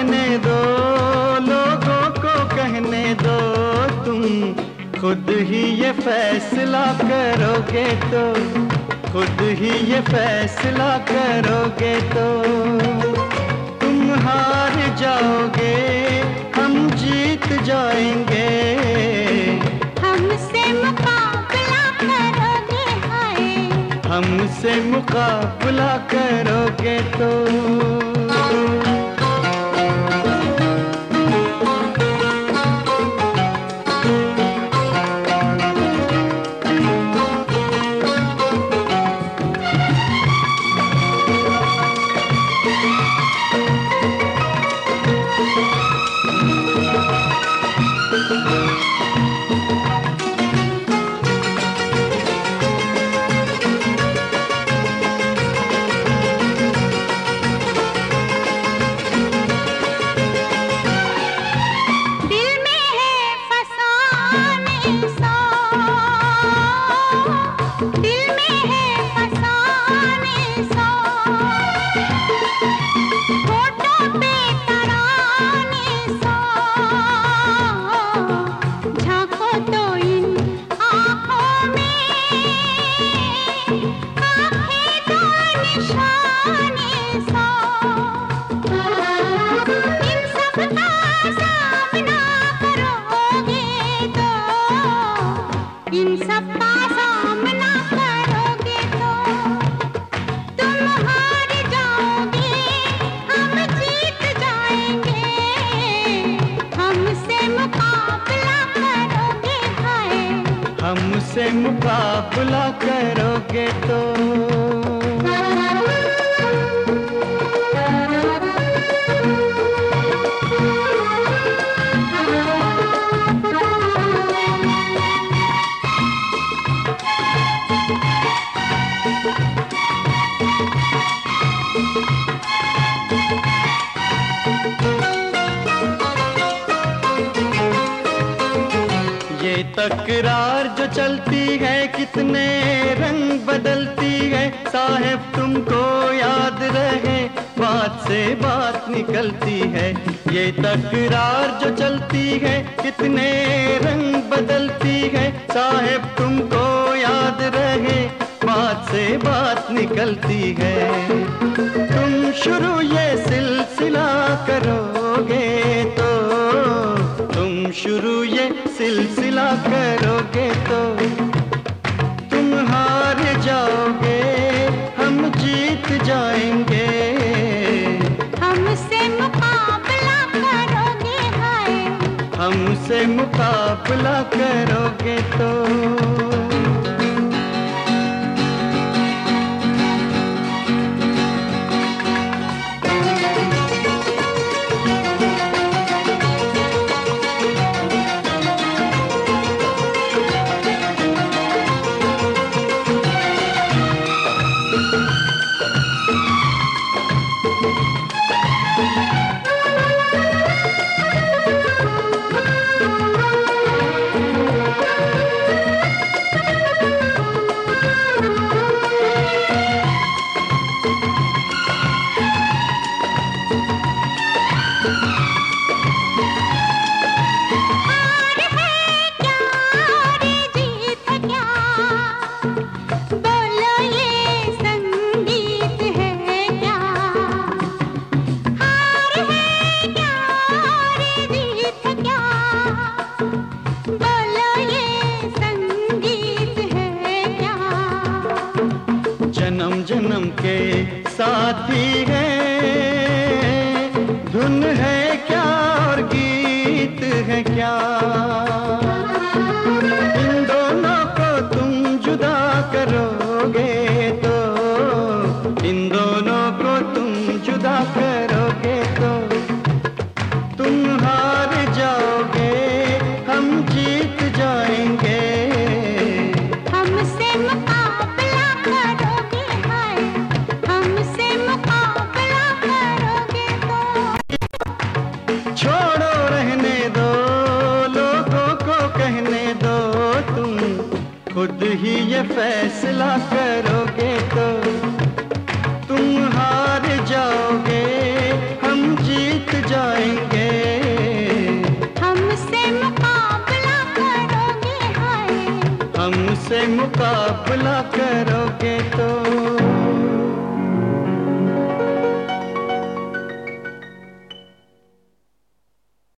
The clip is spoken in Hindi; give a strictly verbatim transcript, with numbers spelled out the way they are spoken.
रहने दो, लोगों को कहने दो, तुम खुद ही ये फैसला करोगे तो, खुद ही ये फैसला करोगे तो तुम हार जाओगे, हम जीत जाएंगे। हमसे मुकाबला करोगे हाय, हमसे मुकाबला करोगे तो। इन सब का सामना करोगे तो तुम हार जाओगे, हम जीत जाएंगे। हमसे मुकाबला करोगे हाय, हमसे मुकाबला करोगे तो। ये तकरार जो चलती है कितने रंग बदलती है, साहब तुमको याद रहे बात से बात निकलती है। ये तकरार जो चलती है कितने रंग बदलती है, साहब तुमको याद रहे बात से बात निकलती है। तुम शुरू ये सिलसिला करोगे तो, तुम शुरू ये सिलसिला करोगे तो तुम हार जाओगे, हम जीत जाएंगे। हमसे मुकाबला करोगे हाय, हमसे मुकाबला करोगे तो। जन्म जन्म के साथी हैं, धुन है क्या और गीत है क्या, इन दोनों को तुम जुदा करोगे तो, इन दोनों को तुम जुदा करोगे तो तुम हार जाओगे, हम जीत जाएंगे। हमसे मुकाबला करोगे हाय, हमसे मुकाबला करोगे तो। छोड़ो रहने दो, लोगों को कहने दो, तुम खुद ही ये फैसला करोगे तो तुम हार जाओगे, हम जीत जाएंगे। जाएंगे। हमसे मुकाबला करोगे हाय, हमसे मुकाबला करोगे तो